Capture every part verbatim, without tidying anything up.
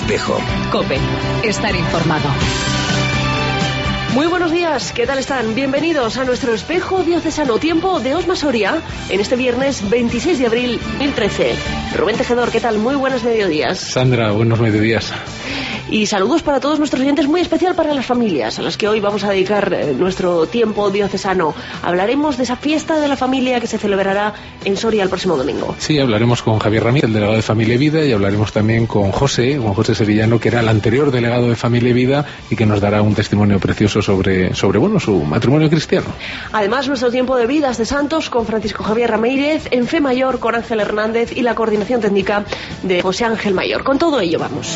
Espejo. COPE. Estar informado. Muy buenos días, ¿qué tal están? Bienvenidos a nuestro Espejo Diocesano, tiempo de Osma Soria, en este viernes veintiséis de abril de dos mil trece. Rubén Tejedor, ¿qué tal? Muy buenos mediodías. Sandra, buenos mediodías. Y saludos para todos nuestros oyentes, muy especial para las familias, a las que hoy vamos a dedicar eh, nuestro tiempo diocesano. Hablaremos de esa fiesta de la familia que se celebrará en Soria el próximo domingo. Sí, hablaremos con Javier Ramírez, el delegado de Familia y Vida, y hablaremos también con José, con José Sevillano, que era el anterior delegado de Familia y Vida y que nos dará un testimonio precioso sobre, sobre bueno, su matrimonio cristiano. Además, nuestro tiempo de vidas de santos con Francisco Javier Ramírez, en Fe Mayor con Ángel Hernández y la coordinación técnica de José Ángel Mayor. Con todo ello vamos.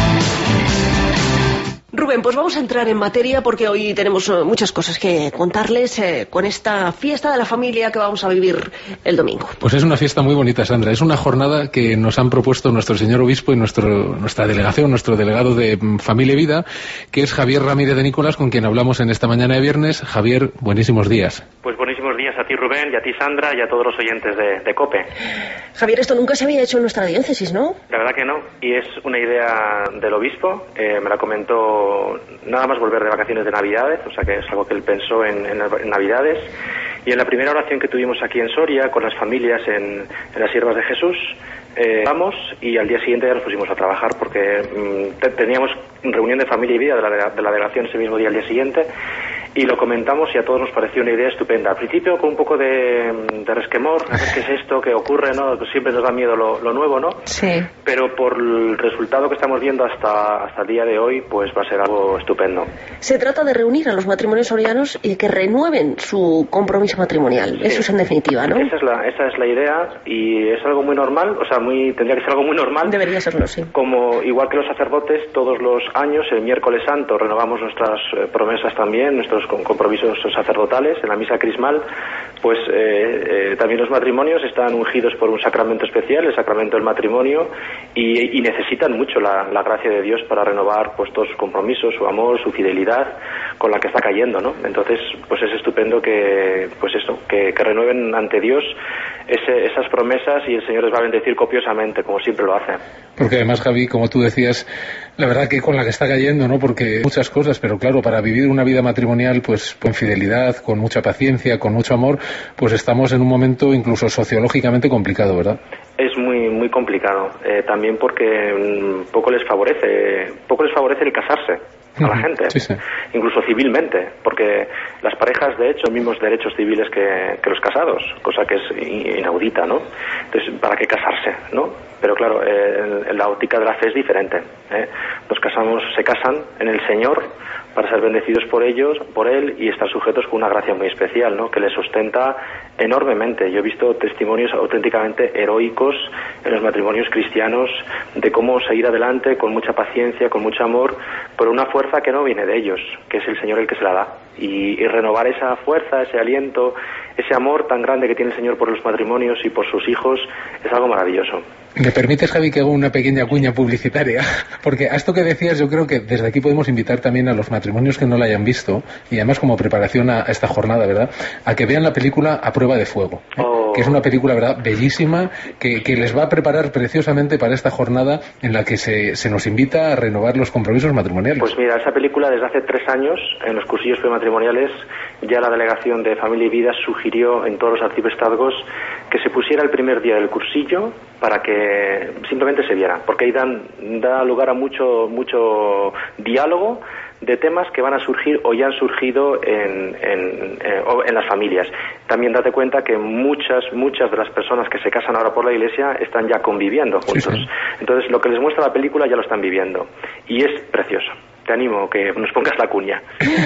Rubén, pues vamos a entrar en materia porque hoy tenemos uh, muchas cosas que contarles eh, con esta fiesta de la familia que vamos a vivir el domingo. Pues es una fiesta muy bonita, Sandra. Es una jornada que nos han propuesto nuestro señor obispo y nuestro, nuestra delegación, nuestro delegado de Familia y Vida, que es Javier Ramírez de Nicolás, con quien hablamos en esta mañana de viernes. Javier, buenísimos días. Pues buenísimos días a ti, Rubén, y a ti, Sandra, y a todos los oyentes de, de COPE. Javier, esto nunca se había hecho en nuestra diócesis, ¿no? La verdad que no, y es una idea del obispo, eh, me la comentó nada más volver de vacaciones de Navidades, o sea que es algo que él pensó en, en, en Navidades, y en la primera oración que tuvimos aquí en Soria, con las familias en, en las Siervas de Jesús, eh, vamos, y al día siguiente ya nos pusimos a trabajar, porque mm, te, teníamos reunión de Familia y Vida de la, de la delegación ese mismo día al día siguiente, y lo comentamos y a todos nos pareció una idea estupenda. Al principio con un poco de, de resquemor, a ver qué es esto, qué ocurre, ¿no? Siempre nos da miedo lo, lo nuevo, ¿no? Sí. Pero por el resultado que estamos viendo hasta, hasta el día de hoy, pues va a ser algo estupendo. Se trata de reunir a los matrimonios sorianos y que renueven su compromiso matrimonial. Sí. Eso es en definitiva, ¿no? Esa es la, esa es la idea y es algo muy normal, o sea, muy tendría que ser algo muy normal. Debería serlo, sí. Como igual que los sacerdotes, todos los años, el miércoles santo, renovamos nuestras eh, promesas también, nuestros con compromisos sacerdotales en la misa crismal, pues eh, eh, también los matrimonios están ungidos por un sacramento especial, el sacramento del matrimonio, y, y necesitan mucho la, la gracia de Dios para renovar pues todos sus compromisos, su amor, su fidelidad con la que está cayendo, ¿no? Entonces, pues es estupendo que, pues eso, que, que renueven ante Dios ese, esas promesas y el Señor les va a bendecir copiosamente, como siempre lo hace. Porque además, Javi, como tú decías, la verdad que con la que está cayendo, ¿no? Porque muchas cosas, pero claro, para vivir una vida matrimonial, pues con fidelidad, con mucha paciencia, con mucho amor, pues estamos en un momento incluso sociológicamente complicado, ¿verdad? Es muy muy complicado, eh, también porque um, poco les favorece, poco les favorece el casarse a la gente, sí, sí. Incluso civilmente, porque las parejas de hecho los mismos derechos civiles que, que los casados, cosa que es inaudita, ¿no? Entonces, ¿para qué casarse, no? Pero claro, eh, en la óptica de la fe es diferente, ¿eh? Los casamos, se casan en el Señor para ser bendecidos por ellos, por Él, y estar sujetos con una gracia muy especial, ¿no? Que les sustenta enormemente. Yo he visto testimonios auténticamente heroicos en los matrimonios cristianos de cómo seguir adelante con mucha paciencia, con mucho amor, por una fuerza que no viene de ellos, que es el Señor el que se la da. Y, y renovar esa fuerza, ese aliento, ese amor tan grande que tiene el Señor por los matrimonios y por sus hijos, es algo maravilloso. ¿Me permites, Javi, que haga una pequeña cuña publicitaria? Porque a esto que decías, yo creo que desde aquí podemos invitar también a los matrimonios que no la hayan visto, y además como preparación a esta jornada, ¿verdad?, a que vean la película A Prueba de Fuego, ¿eh? Oh. Que es una película, ¿verdad?, bellísima, que, que les va a preparar preciosamente para esta jornada en la que se, se nos invita a renovar los compromisos matrimoniales. Pues mira, esa película desde hace tres años, en los cursillos prematrimoniales, ya la delegación de Familia y Vida sugirió en todos los arciprestazgos que se pusiera el primer día del cursillo para que simplemente se viera, porque ahí dan, da lugar a mucho, mucho diálogo de temas que van a surgir o ya han surgido en, en, en, en las familias. También date cuenta que muchas, muchas de las personas que se casan ahora por la Iglesia están ya conviviendo juntos. Sí, sí. Entonces, lo que les muestra la película ya lo están viviendo. Y es precioso. Te animo que nos pongas la cuña.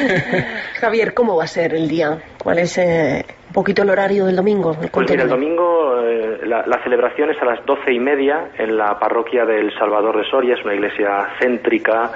Javier, ¿cómo va a ser el día? ¿Cuál es eh, un poquito el horario del domingo? El pues mira, el domingo eh, la, la celebración es a las doce y media en la parroquia del Salvador de Soria. Es una iglesia céntrica,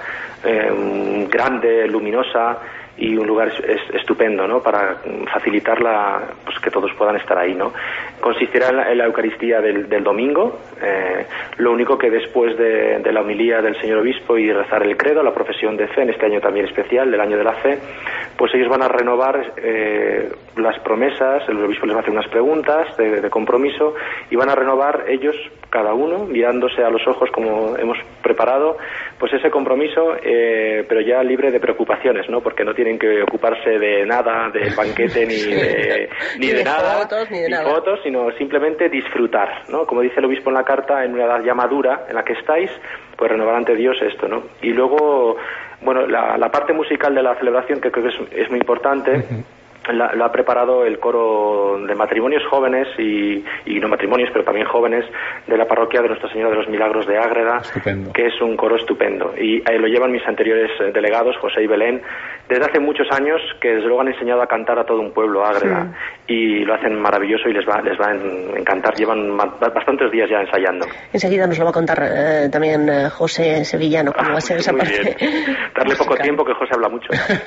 eh, grande, luminosa y un lugar es, es, estupendo, ¿no?, para facilitar la, pues que todos puedan estar ahí, ¿no? consistirá en la, en la Eucaristía del, del domingo. Eh, lo único que después de, de la homilía del señor obispo y rezar el credo, la profesión de fe, en este año también especial, del año de la fe, pues ellos van a renovar eh, las promesas, el obispo les va a hacer unas preguntas de, de compromiso y van a renovar ellos, cada uno, mirándose a los ojos como hemos preparado, pues ese compromiso, eh, pero ya libre de preocupaciones, ¿no? Porque no tienen que ocuparse de nada, del banquete, ni de, ni de, de nada, fotos, ni de ni nada. fotos, sino simplemente disfrutar, ¿no? Como dice el obispo en la carta, en una edad ya madura en la que estáis, pues renovar ante Dios esto, ¿no? Y luego, bueno, la, la parte musical de la celebración, que creo que es, es muy importante, uh-huh. La, lo ha preparado el coro de matrimonios jóvenes y, y no matrimonios, pero también jóvenes de la parroquia de Nuestra Señora de los Milagros de Ágreda, estupendo. Que es un coro estupendo. Y eh, lo llevan mis anteriores eh, delegados, José y Belén, desde hace muchos años, que desde luego han enseñado a cantar a todo un pueblo Ágreda. Sí. Y lo hacen maravilloso y les va, les va a encantar. Llevan ma- bastantes días ya ensayando. Enseguida nos lo va a contar eh, también eh, José Sevillano, cómo ah, va a ser esa muy parte. Bien. Darle poco tiempo, que José habla mucho.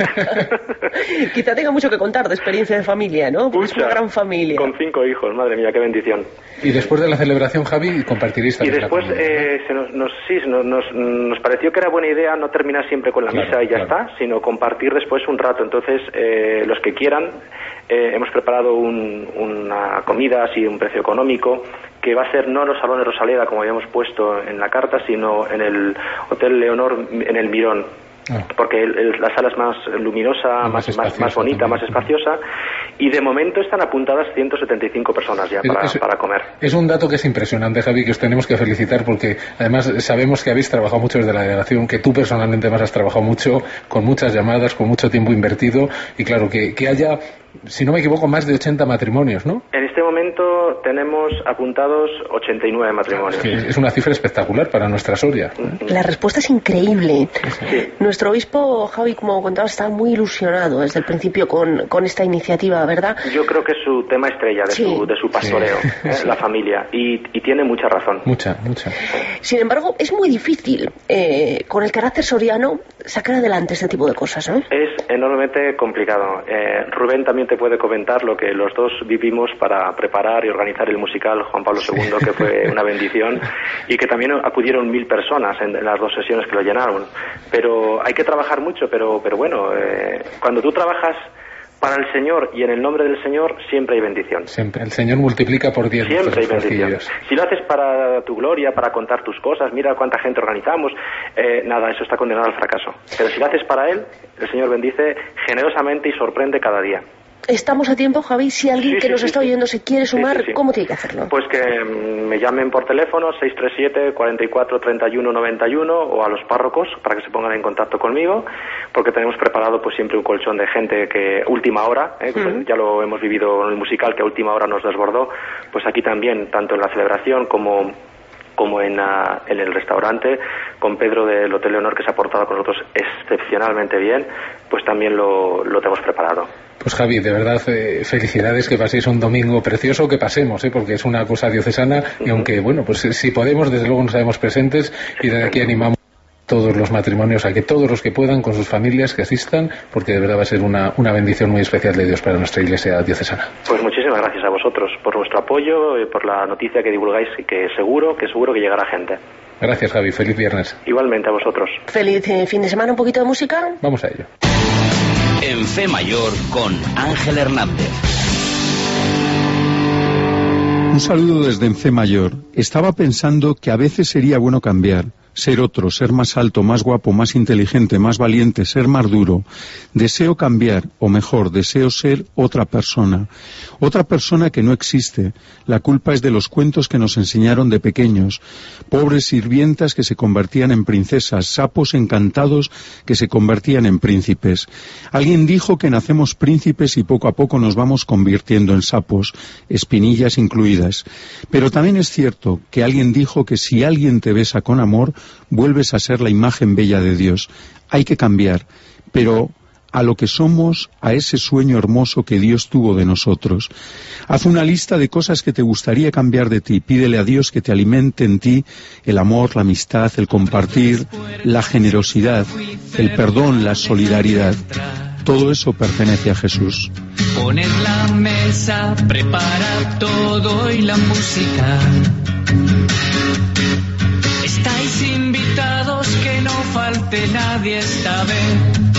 Quizá tenga mucho que contar de experiencia de familia, ¿no? Porque es una gran familia. Con cinco hijos, madre mía, qué bendición. Y después de la celebración, Javi, compartiréis también. Y después, la eh, se nos, nos, sí, nos, nos, nos pareció que era buena idea no terminar siempre con la claro, misa y ya claro. está, sino compartir después un rato. Entonces, eh, los que quieran, eh, hemos preparado un, una comida así, un precio económico, que va a ser no en los salones Rosaleda, como habíamos puesto en la carta, sino en el Hotel Leonor, en el Mirón. Ah. Porque el, el, la sala es más luminosa, más, más, más, más bonita, también. Más espaciosa, y de momento están apuntadas ciento setenta y cinco personas ya para, es, para comer. Es un dato que es impresionante, Javi, que os tenemos que felicitar, porque además sabemos que habéis trabajado mucho desde la delegación, que tú personalmente más has trabajado mucho, con muchas llamadas, con mucho tiempo invertido, y claro, que, que haya, si no me equivoco, más de ochenta matrimonios, ¿no? En este momento tenemos apuntados ochenta y nueve matrimonios. Es, que es una cifra espectacular para nuestra Soria. ¿eh? La respuesta es increíble. Sí. Nuestro obispo, Javi, como contabas, está muy ilusionado desde el principio con, con esta iniciativa, ¿verdad? Yo creo que es su tema estrella de, sí. su, de su pastoreo, sí. ¿eh? Sí. La familia, y, y tiene mucha razón. Mucha, mucha. Sin embargo, es muy difícil, eh, con el carácter soriano, sacar adelante este tipo de cosas, ¿no? Es enormemente complicado. Eh, Rubén también te puede comentar lo que los dos vivimos para preparar y organizar el musical Juan Pablo segundo, que fue una bendición, y que también acudieron mil personas en, en las dos sesiones que lo llenaron. Pero hay que trabajar mucho, pero, pero bueno, eh, cuando tú trabajas para el Señor y en el nombre del Señor, siempre hay bendición. Siempre. El Señor multiplica por diez. Siempre hay bendición. Si lo haces para tu gloria, para contar tus cosas, mira cuánta gente organizamos, eh, nada, eso está condenado al fracaso. Pero si lo haces para Él, el Señor bendice generosamente y sorprende cada día. Estamos a tiempo, Javi. Si alguien sí, que sí, nos sí, está sí. oyendo se quiere sumar, sí, sí, sí. ¿cómo tiene que hacerlo? Pues que me llamen por teléfono seis tres siete, cuatro cuatro, treinta y uno noventa y uno o a los párrocos para que se pongan en contacto conmigo, porque tenemos preparado pues siempre un colchón de gente que última hora, ¿eh? uh-huh. ya lo hemos vivido en el musical, que a última hora nos desbordó, pues aquí también, tanto en la celebración como como en, uh, en el restaurante, con Pedro del Hotel Leonor, que se ha portado con nosotros excepcionalmente bien, pues también lo, lo tenemos preparado. Pues Javi, de verdad, eh, felicidades, que paséis un domingo precioso, que pasemos, eh, porque es una cosa diocesana, uh-huh. y aunque, bueno, pues si podemos, desde luego nos haremos presentes, y desde aquí animamos a todos los matrimonios a que todos los que puedan, con sus familias, que asistan, porque de verdad va a ser una, una bendición muy especial de Dios para nuestra Iglesia diocesana. Pues muchísimas gracias a vosotros por vuestro apoyo y por la noticia que divulgáis, y que seguro, que seguro que llegará gente. Gracias, Javi. Feliz viernes. Igualmente a vosotros. Feliz eh, fin de semana. ¿Un poquito de música? Vamos a ello. En Fe Mayor con Ángel Hernández. Un saludo desde En Fe Mayor. Estaba pensando que a veces sería bueno cambiar. Ser otro, ser más alto, más guapo, más inteligente, más valiente, ser más duro. Deseo cambiar, o mejor, deseo ser otra persona. Otra persona que no existe. La culpa es de los cuentos que nos enseñaron de pequeños. Pobres sirvientas que se convertían en princesas, sapos encantados que se convertían en príncipes. Alguien dijo que nacemos príncipes y poco a poco nos vamos convirtiendo en sapos, espinillas incluidas. Pero también es cierto que alguien dijo que si alguien te besa con amor, vuelves a ser la imagen bella de Dios. Hay que cambiar, pero a lo que somos, a ese sueño hermoso que Dios tuvo de nosotros. Haz una lista de cosas que te gustaría cambiar de ti. Pídele a Dios que te alimente en ti el amor, la amistad, el compartir, la generosidad, el perdón, la solidaridad. Todo eso pertenece a Jesús. Poned la mesa, prepara todo y la música. Estáis invitados, que no falte nadie esta vez.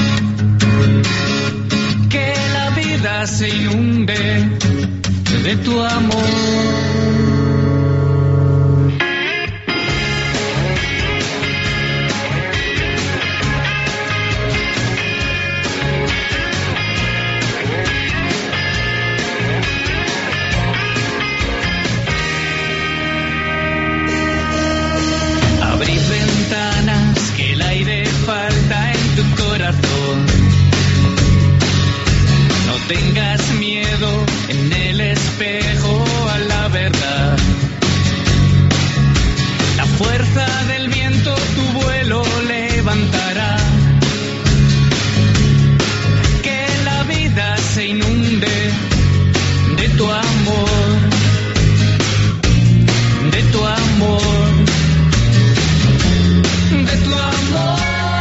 Que la vida se inunde de tu amor. Abrid ventanas, que el aire falta en tu corazón. No tengas miedo, en el espejo a la verdad. La fuerza del viento tu vuelo levantará. Que la vida se inunde de tu amor, de tu amor, de tu amor.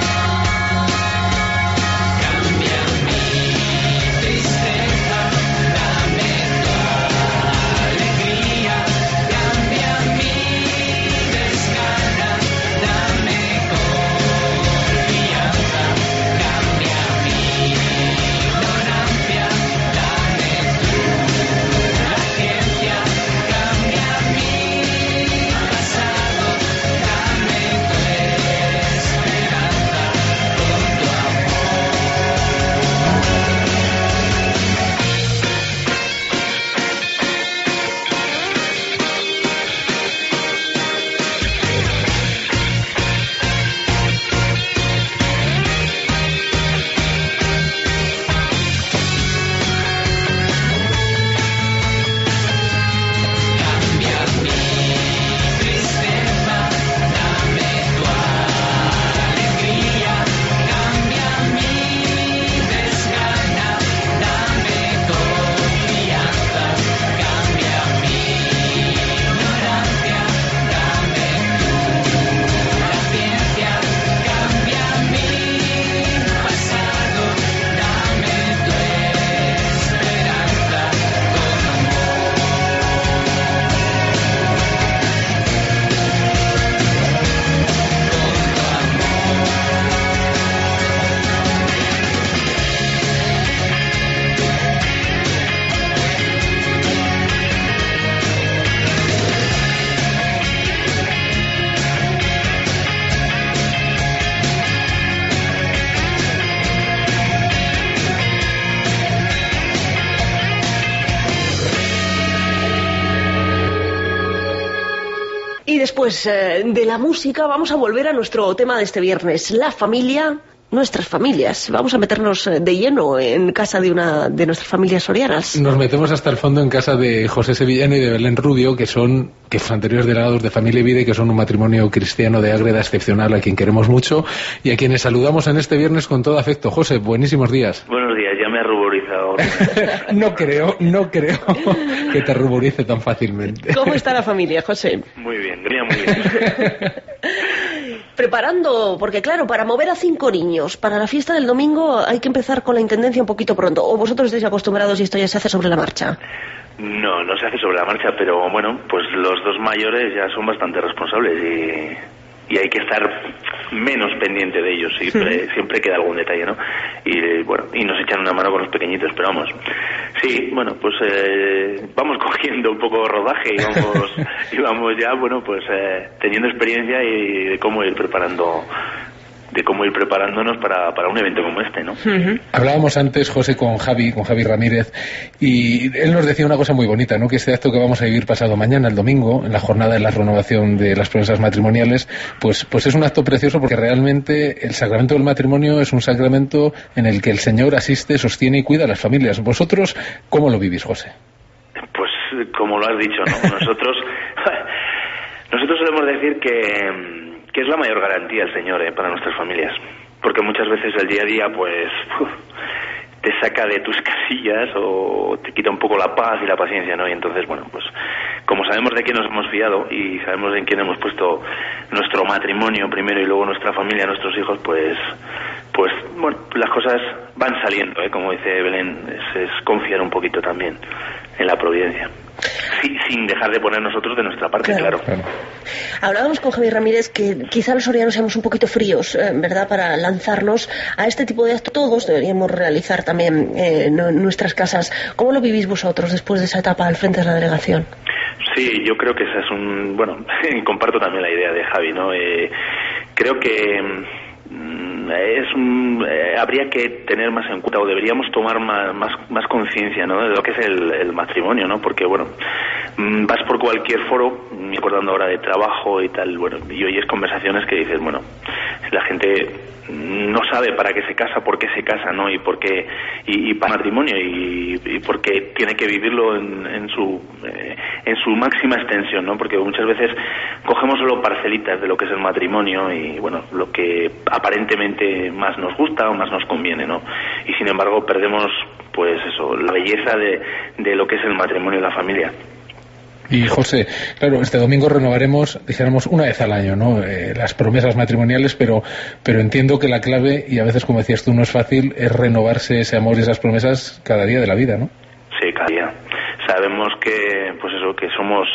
Después eh, de la música vamos a volver a nuestro tema de este viernes, la familia, nuestras familias. Vamos a meternos de lleno en casa de una de nuestras familias sorianas. Nos metemos hasta el fondo en casa de José Sevillano y de Belén Rubio, que son que son anteriores delegados de Familia y Vida y que son un matrimonio cristiano de Ágreda excepcional, a quien queremos mucho y a quienes saludamos en este viernes con todo afecto. José, buenísimos días. Buenos días, ya me ha ruborizado. No creo, no creo que te ruborice tan fácilmente. ¿Cómo está la familia, José? Muy bien, muy bien. Preparando, porque claro, para mover a cinco niños para la fiesta del domingo hay que empezar con la intendencia un poquito pronto. ¿O vosotros estáis acostumbrados y esto ya se hace sobre la marcha? No, no se hace sobre la marcha, pero bueno, pues los dos mayores ya son bastante responsables y, y hay que estar menos pendiente de ellos. Siempre, siempre queda algún detalle, ¿no? Y bueno, y nos echan una mano con los pequeñitos, pero vamos. Sí, bueno, pues eh, vamos cogiendo un poco rodaje y vamos, y vamos ya, bueno, pues eh, teniendo experiencia y de cómo ir preparando de cómo ir preparándonos para, para un evento como este, ¿no? Uh-huh. Hablábamos antes, José, con Javi, con Javi Ramírez, y él nos decía una cosa muy bonita, ¿no? Que este acto que vamos a vivir pasado mañana, el domingo, en la jornada de la renovación de las promesas matrimoniales, pues, pues es un acto precioso porque realmente el sacramento del matrimonio es un sacramento en el que el Señor asiste, sostiene y cuida a las familias. ¿Vosotros cómo lo vivís, José? Pues como lo has dicho, ¿no? Nosotros, nosotros solemos decir que que es la mayor garantía el Señor eh, para nuestras familias, porque muchas veces el día a día pues uf, te saca de tus casillas o te quita un poco la paz y la paciencia, ¿no? Y entonces, bueno, pues como sabemos de quién nos hemos fiado y sabemos en quién hemos puesto nuestro matrimonio primero y luego nuestra familia, nuestros hijos, pues pues bueno, las cosas van saliendo, ¿eh? Como dice Belén, es, es confiar un poquito también en la providencia. Sí, sin dejar de poner nosotros de nuestra parte, claro. claro. Hablábamos con Javier Ramírez que quizá los sorianos seamos un poquito fríos, eh, ¿verdad?, para lanzarnos a este tipo de actos. Todos deberíamos realizar también eh, no, en nuestras casas. ¿Cómo lo vivís vosotros después de esa etapa al frente de la delegación? Sí, yo creo que esa es un... Bueno, comparto también la idea de Javi, ¿no? Eh, creo que... es un, eh, habría que tener más en cuenta o deberíamos tomar más más, más conciencia, ¿no?, de lo que es el, el matrimonio, ¿no? Porque bueno, vas por cualquier foro, me acordando ahora de trabajo y tal, bueno, y oyes conversaciones que dices, bueno, la gente no sabe para qué se casa, por qué se casa, ¿no? Y por qué, y, y para matrimonio y, y por qué tiene que vivirlo en, en su eh, en su máxima extensión, ¿no? Porque muchas veces cogemos solo parcelitas de lo que es el matrimonio y bueno, lo que aparentemente más nos gusta o más nos conviene, ¿no? Y sin embargo perdemos, pues eso, la belleza de, de lo que es el matrimonio y la familia. Y José, claro, este domingo renovaremos, dijéramos, una vez al año, ¿no?, eh, las promesas matrimoniales, pero pero entiendo que la clave, y a veces, como decías tú, no es fácil, es renovarse ese amor y esas promesas cada día de la vida, ¿no? Sí, cada día. Sabemos que, pues eso, que somos,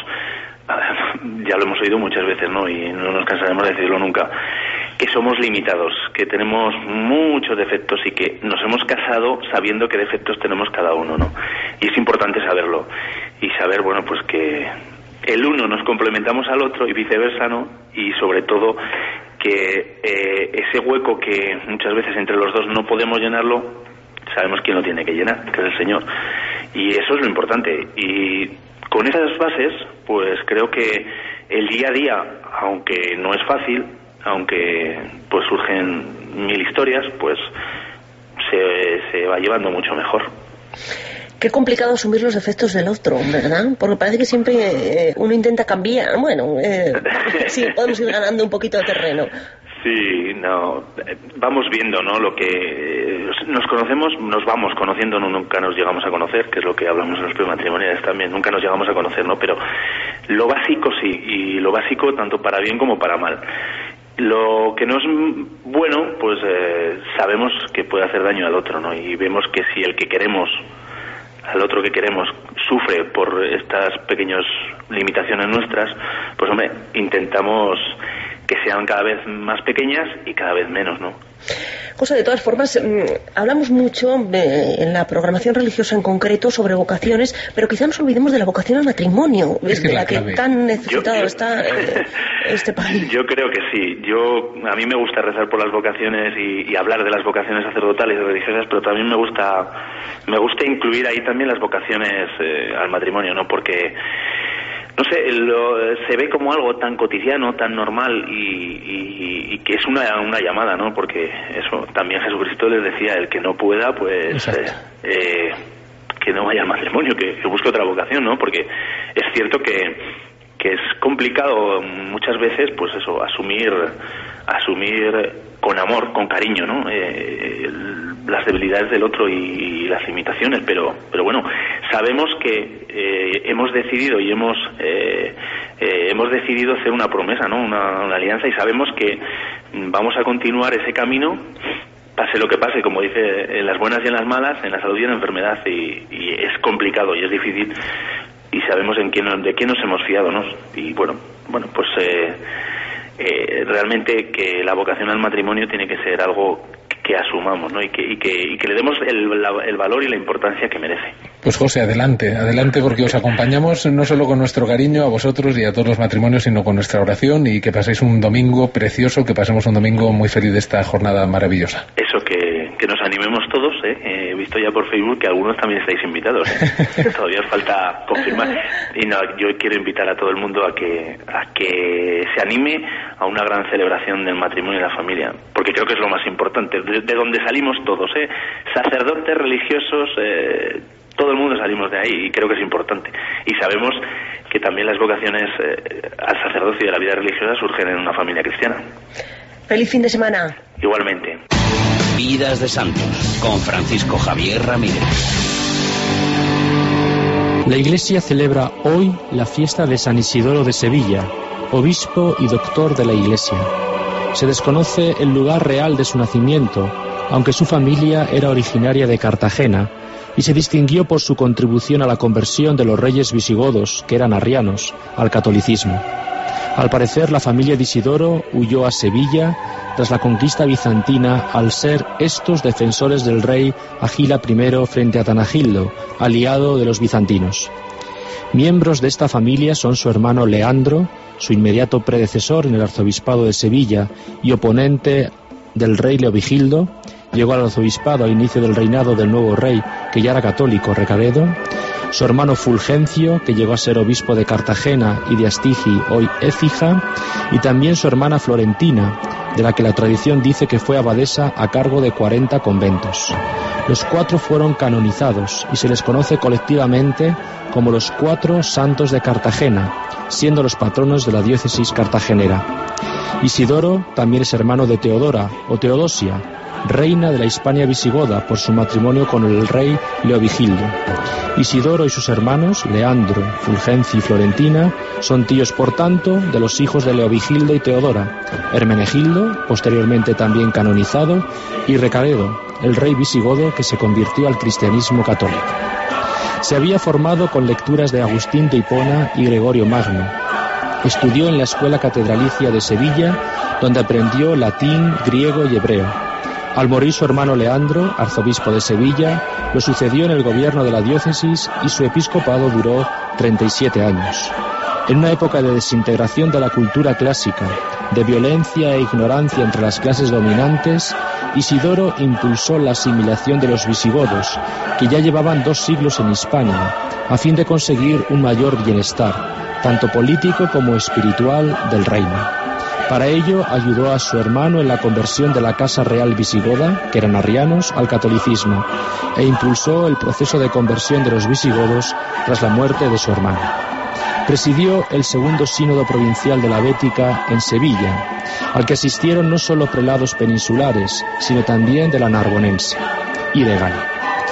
ya lo hemos oído muchas veces, ¿no?, y no nos cansaremos de decirlo nunca, que somos limitados, que tenemos muchos defectos y que nos hemos casado sabiendo qué defectos tenemos cada uno, ¿no? Y es importante saberlo y saber, bueno, pues que el uno nos complementamos al otro y viceversa, ¿no? Y sobre todo que eh, ese hueco que muchas veces entre los dos no podemos llenarlo, sabemos quién lo tiene que llenar, que es el Señor. Y eso es lo importante. Y con esas bases, pues creo que el día a día, aunque no es fácil, aunque pues surgen mil historias, pues se, se va llevando mucho mejor. Qué complicado asumir los defectos del otro, ¿verdad? Porque parece que siempre eh, uno intenta cambiar. Bueno, eh, sí, podemos ir ganando un poquito de terreno. Sí, no, vamos viendo, ¿no? Lo que nos conocemos, nos vamos conociendo, no, nunca nos llegamos a conocer, que es lo que hablamos en los prematrimoniales también, nunca nos llegamos a conocer, ¿no? Pero lo básico sí, y lo básico tanto para bien como para mal. Lo que no es bueno, pues eh, sabemos que puede hacer daño al otro, ¿no? Y vemos que si el que queremos, al otro que queremos, sufre por estas pequeñas limitaciones nuestras, pues hombre, intentamos que sean cada vez más pequeñas y cada vez menos, ¿no? José, de todas formas, mmm, hablamos mucho de, en la programación religiosa en concreto sobre vocaciones, pero quizá nos olvidemos de la vocación al matrimonio, es de la, la que tan necesitado yo, yo, está eh, este país. Yo creo que sí. Yo a mí me gusta rezar por las vocaciones y, y hablar de las vocaciones sacerdotales y religiosas, pero también me gusta me gusta incluir ahí también las vocaciones eh, al matrimonio, ¿no? Porque no sé, lo, se ve como algo tan cotidiano, tan normal y, y, y que es una, una llamada, ¿no? Porque eso, también Jesucristo les decía, el que no pueda, pues eh, eh, que no vaya al matrimonio, que, que busque otra vocación, ¿no? Porque es cierto que, que es complicado muchas veces, pues eso, asumir, asumir con amor, con cariño, ¿no? Eh, el, las debilidades del otro y, y las limitaciones, pero pero bueno, sabemos que eh, hemos decidido y hemos eh, eh, hemos decidido hacer una promesa, ¿no? Una, una alianza, y sabemos que vamos a continuar ese camino, pase lo que pase, como dice, en las buenas y en las malas, en la salud y en la enfermedad, y, y es complicado y es difícil, y sabemos en quién, de quién nos hemos fiado, ¿no? Y bueno, bueno, pues eh, eh, realmente que la vocación al matrimonio tiene que ser algo que asumamos, ¿no? Y que, y que, y que le demos el, la, el valor y la importancia que merece. Pues José, adelante, adelante, porque os acompañamos no solo con nuestro cariño a vosotros y a todos los matrimonios, sino con nuestra oración, y que paséis un domingo precioso, que pasemos un domingo muy feliz de esta jornada maravillosa. Eso, que, que nos animemos todos, ¿eh? He visto ya por Facebook que algunos también estáis invitados, ¿eh? Todavía os falta confirmar. Y no, yo quiero invitar a todo el mundo a que, a que se anime a una gran celebración del matrimonio y la familia, porque creo que es lo más importante, de, de donde salimos todos, ¿eh? Sacerdotes, religiosos, eh, todo el mundo salimos de ahí, y creo que es importante. Y sabemos que también las vocaciones eh, al sacerdocio y a la vida religiosa surgen en una familia cristiana. Feliz fin de semana. Igualmente. Vidas de Santos, con Francisco Javier Ramírez. La Iglesia celebra hoy la fiesta de San Isidoro de Sevilla, obispo y doctor de la Iglesia. Se desconoce el lugar real de su nacimiento, aunque su familia era originaria de Cartagena y se distinguió por su contribución a la conversión de los reyes visigodos, que eran arrianos, al catolicismo. Al parecer, la familia de Isidoro huyó a Sevilla tras la conquista bizantina al ser estos defensores del rey Agila I frente a Tanagildo, aliado de los bizantinos. Miembros de esta familia son su hermano Leandro, su inmediato predecesor en el arzobispado de Sevilla y oponente del rey Leovigildo. Llegó al arzobispado al inicio del reinado del nuevo rey, que ya era católico, Recaredo. Su hermano Fulgencio, que llegó a ser obispo de Cartagena y de Astigi, hoy Écija, y también su hermana Florentina, de la que la tradición dice que fue abadesa a cargo de cuarenta conventos. Los cuatro fueron canonizados y se les conoce colectivamente como los cuatro santos de Cartagena, siendo los patronos de la diócesis cartagenera. Isidoro también es hermano de Teodora o Teodosia, reina de la Hispania visigoda por su matrimonio con el rey Leovigildo. Isidoro y sus hermanos, Leandro, Fulgencio y Florentina, son tíos por tanto de los hijos de Leovigildo y Teodora, Hermenegildo, posteriormente también canonizado, y Recaredo, el rey visigodo que se convirtió al cristianismo católico. Se había formado con lecturas de Agustín de Hipona y Gregorio Magno. Estudió en la Escuela Catedralicia de Sevilla, donde aprendió latín, griego y hebreo. Al morir su hermano Leandro, arzobispo de Sevilla, lo sucedió en el gobierno de la diócesis y su episcopado duró treinta y siete años. En una época de desintegración de la cultura clásica, de violencia e ignorancia entre las clases dominantes, Isidoro impulsó la asimilación de los visigodos, que ya llevaban dos siglos en Hispania, a fin de conseguir un mayor bienestar, tanto político como espiritual, del reino. Para ello ayudó a su hermano en la conversión de la Casa Real visigoda, que eran arrianos, al catolicismo, e impulsó el proceso de conversión de los visigodos tras la muerte de su hermano. Presidió el segundo sínodo provincial de la Bética en Sevilla, al que asistieron no solo prelados peninsulares, sino también de la Narbonense y de Galia.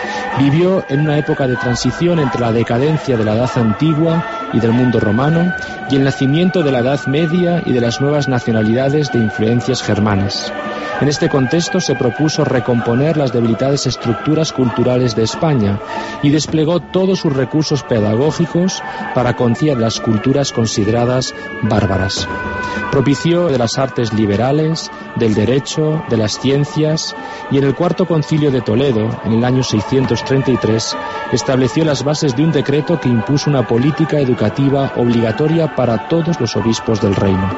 Vivió en una época de transición entre la decadencia de la Edad Antigua y del mundo romano y el nacimiento de la Edad Media y de las nuevas nacionalidades de influencias germanas. En este contexto se propuso recomponer las debilitadas estructuras culturales de España y desplegó todos sus recursos pedagógicos para conciliar las culturas consideradas bárbaras. Propició de las artes liberales, del derecho, de las ciencias, y en el Cuarto Concilio de Toledo, en el año seiscientos treinta y tres, estableció las bases de un decreto que impuso una política educativa obligatoria para todos los obispos del reino.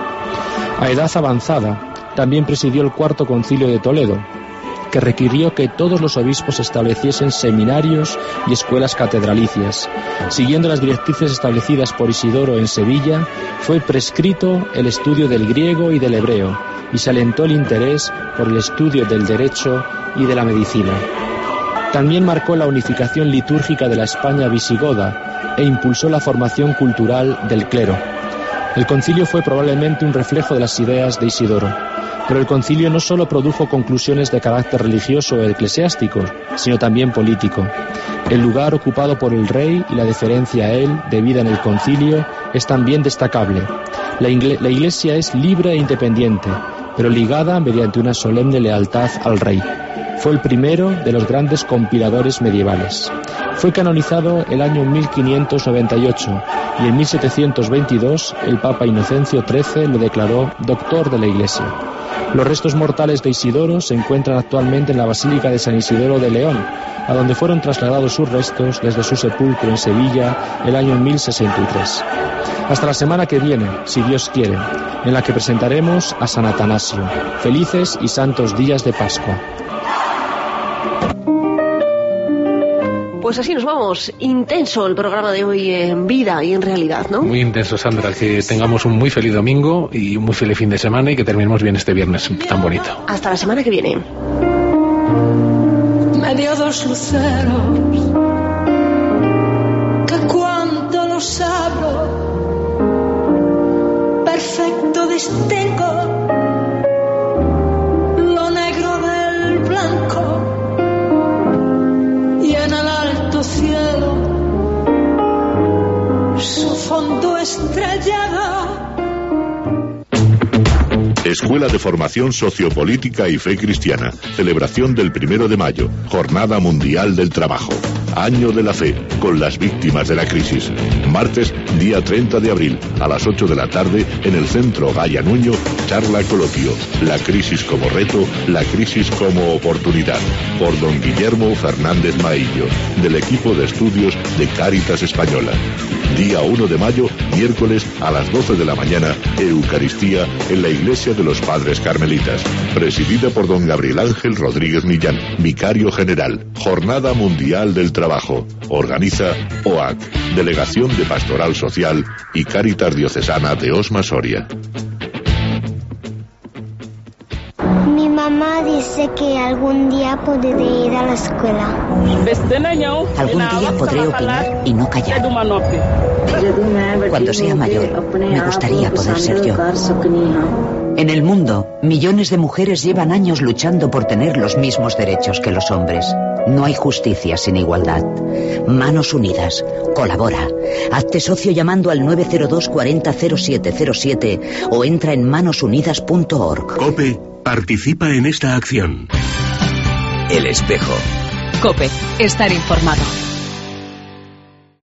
A edad avanzada, también presidió el Cuarto Concilio de Toledo, que requirió que todos los obispos estableciesen seminarios y escuelas catedralicias. Siguiendo las directrices establecidas por Isidoro en Sevilla, fue prescrito el estudio del griego y del hebreo, y se alentó el interés por el estudio del derecho y de la medicina. También marcó la unificación litúrgica de la España visigoda e impulsó la formación cultural del clero. El concilio fue probablemente un reflejo de las ideas de Isidoro, pero el concilio no solo produjo conclusiones de carácter religioso o eclesiástico, sino también político. El lugar ocupado por el rey y la deferencia a él debida en el concilio es también destacable. La, ingle- la Iglesia es libre e independiente, pero ligada mediante una solemne lealtad al rey. Fue el primero de los grandes compiladores medievales. Fue canonizado el año mil quinientos noventa y ocho y en mil setecientos veintidós el Papa Inocencio trece lo declaró doctor de la Iglesia. Los restos mortales de Isidoro se encuentran actualmente en la Basílica de San Isidoro de León, a donde fueron trasladados sus restos desde su sepulcro en Sevilla el año mil sesenta y tres. Hasta la semana que viene, si Dios quiere, en la que presentaremos a San Atanasio. Felices y santos días de Pascua. Pues así nos vamos. Intenso el programa de hoy en vida y en realidad, ¿no? Muy intenso, Sandra. Que tengamos un muy feliz domingo y un muy feliz fin de semana y que terminemos bien este viernes tan bonito. Hasta la semana que viene. Me dio dos luceros que cuando los abro perfecto distingo lo negro del blanco. estrellada. Escuela de Formación Sociopolítica y Fe Cristiana. Celebración del primero de mayo. Jornada Mundial del Trabajo. Año de la Fe, con las víctimas de la crisis. Martes, día treinta de abril, a las ocho de la tarde, en el Centro Gaya Nuño, charla coloquio. La crisis como reto, la crisis como oportunidad. Por don Guillermo Fernández Maillo, del equipo de estudios de Cáritas Española. Día uno de mayo, miércoles, a las doce de la mañana, Eucaristía en la Iglesia de los Padres Carmelitas. Presidida por don Gabriel Ángel Rodríguez Millán, vicario general. Jornada Mundial del Trabajo. Organiza O A C, Delegación de Pastoral Social y Cáritas Diocesana de Osma Soria. Mi mamá dice que algún día podré ir a la escuela. Algún día podré opinar y no callar. Cuando sea mayor, me gustaría poder ser yo. En el mundo, millones de mujeres llevan años luchando por tener los mismos derechos que los hombres. No hay justicia sin igualdad. Manos Unidas. Colabora. Hazte socio llamando al nueve cero dos cuarenta cero siete cero siete o entra en manos unidas punto org. COPE participa en esta acción. El Espejo. COPE. Estar informado.